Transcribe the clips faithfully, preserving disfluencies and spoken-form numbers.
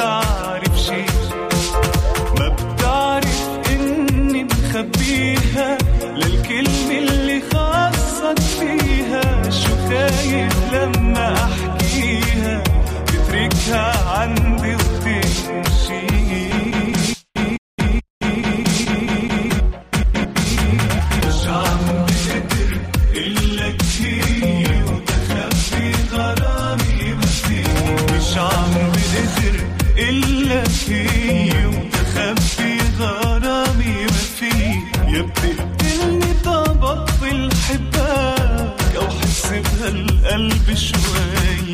بتعرف شي، ما بتعرف إني مخبيها للكلمة اللي خاصك فيها. شو خايف لما أحكيها تتركها عندي وتمشي. مش عم بقدر إلك هي وتخبي غرامي ما فيه. مش عم بقدر إلك هي وتخبي غرامي ما فيه. يا بتقتلني طبطل حبك أو حس بهالقلب شوي.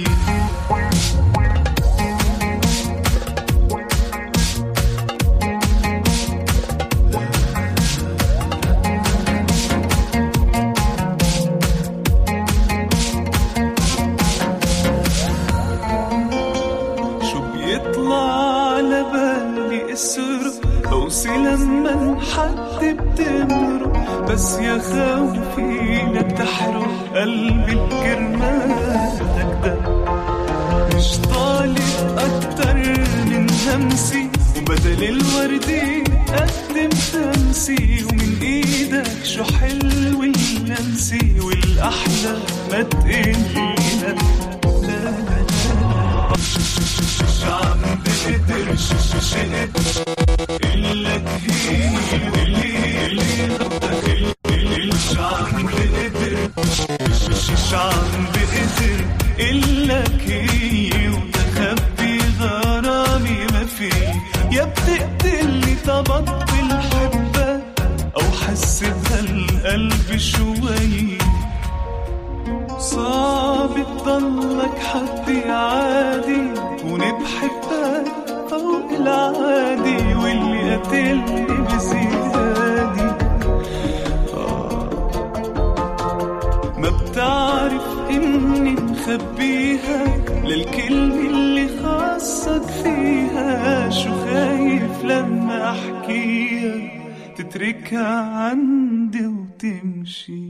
على بالي اسرق اوصي لما حد بتمرق، بس يا خوفي لا تحرق قلبي الكرمالك ده. مش طالب اكتر من همسي وبدل الوردي قدم تمسي. ومن ايدك شو حلو اللمسي والاحلى ما تقلي لا لا لا. مش عم بقدر شقت إلك هي اللي اللي غبتك اللي. مش عم بقدر مش عم بقدر إلك هي وتخبي غرامي ما فيه. يا بتقتلني طبطل حبك أو حس بهالقلب شوي. صعب تضلك حدي عادي ونبحبك فوق العادي واللي قتلني بزيادي. آه. ما بتعرف إني مخبيها للكلمة اللي خاصك فيها. شو خايف لما أحكيها تتركها عندي وتمشي.